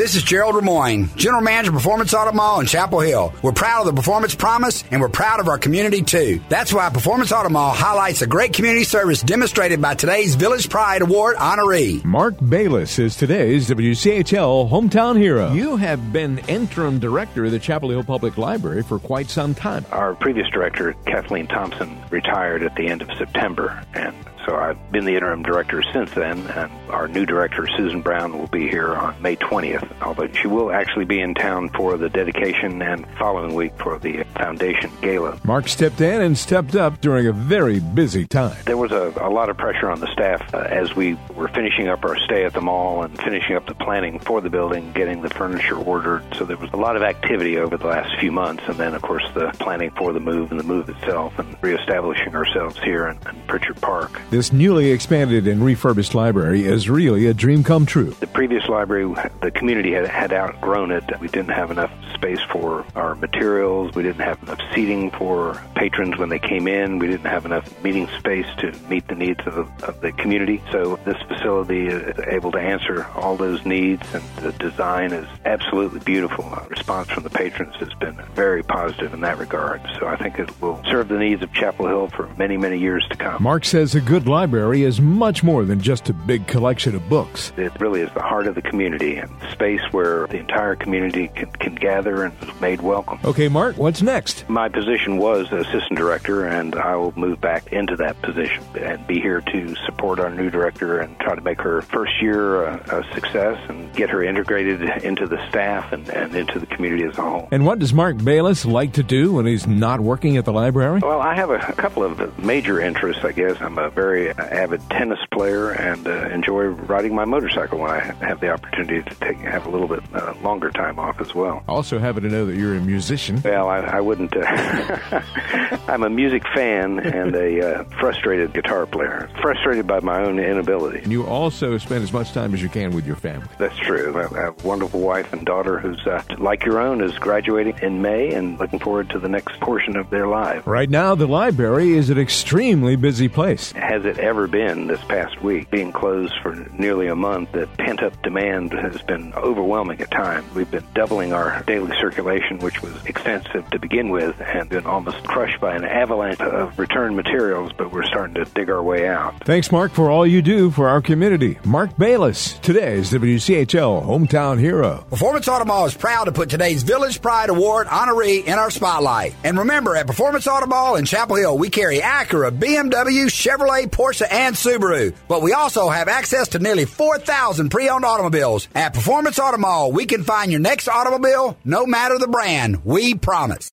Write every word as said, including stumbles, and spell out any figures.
This is Gerald Ramoyne, General Manager of Performance Auto Mall in Chapel Hill. We're proud of the Performance Promise, and we're proud of our community, too. That's why Performance Auto Mall highlights the great community service demonstrated by today's Village Pride Award honoree. Mark Bayless is today's W C H L Hometown Hero. You have been interim director of the Chapel Hill Public Library for quite some time. Our previous director, Kathleen Thompson, retired at the end of September, and so I've been the interim director since then, and our new director, Susan Brown, will be here on May twentieth, although she will actually be in town for the dedication and following week for the Foundation Gala. Mark stepped in and stepped up during a very busy time. There was a, a lot of pressure on the staff uh, as we were finishing up our stay at the mall and finishing up the planning for the building, getting the furniture ordered, so there was a lot of activity over the last few months, and then, of course, the planning for the move and the move itself, and reestablishing ourselves here in, in Pritchard Park. This newly expanded and refurbished library is really a dream come true. The previous library, the community had, had outgrown it. We didn't have enough space for our materials. We didn't have enough seating for patrons when they came in. We didn't have enough meeting space to meet the needs of the, of the community. So this facility is able to answer all those needs, and the design is absolutely beautiful. The response from the patrons has been very positive in that regard. So I think it will serve the needs of Chapel Hill for many, many years to come. Mark says a good library is much more than just a big collection of books. It really is the heart of the community, and space where the entire community can, can gather and is made welcome. Okay, Mark, what's next? My position was assistant director, and I will move back into that position and be here to support our new director and try to make her first year a, a success and get her integrated into the staff and, and into the community as a whole. And what does Mark Bayless like to do when he's not working at the library? Well, I have a, a couple of major interests, I guess. I'm a very avid tennis player and uh, enjoy riding my motorcycle when I have the opportunity to take have a little bit uh, longer time off as well. Also happen to know that you're a musician. Well, I, I wouldn't. Uh, I'm a music fan and a uh, frustrated guitar player, frustrated by my own inability. And you also spend as much time as you can with your family. That's true. I have a wonderful wife and daughter who's, uh, like your own, is graduating in May and looking forward to the next portion of their life. Right now, the library is an extremely busy place. Has it ever been this past week? Being closed for nearly a month, the pent-up demand has been overwhelming at times. We've been doubling our daily circulation, which was extensive to begin with, and been almost crushed by an avalanche of return materials, but we're starting to dig our way out. Thanks, Mark, for all you do for our community. Mark Bayless, today's W C H L Hometown Hero. Performance Auto Mall is proud to put today's Village Pride Award honoree in our spotlight. And remember, at Performance Auto Mall in Chapel Hill, we carry Acura, B M W, Chevrolet, Porsche, and Subaru. But we also have access to nearly four thousand pre-owned automobiles. At Performance Auto Mall, we can find your next automobile, no matter the brand. We promise.